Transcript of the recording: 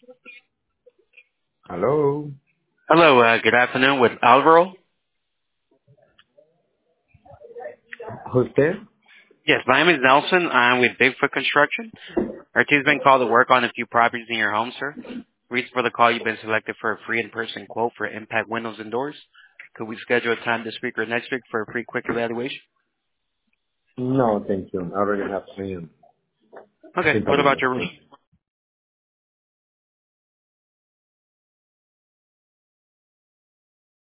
Hello. Hello, good afternoon with Alvaro. Who's there? Yes, my name is Nelson. I'm with Bigfoot Construction. Our team's been called to work on a few properties in your home, sir. Reason for the call, you've been selected for a free in-person quote for impact windows and doors. Could we schedule a time this week or next week for a free quick evaluation? No, thank you. I already have seen Okay. What about Simple. your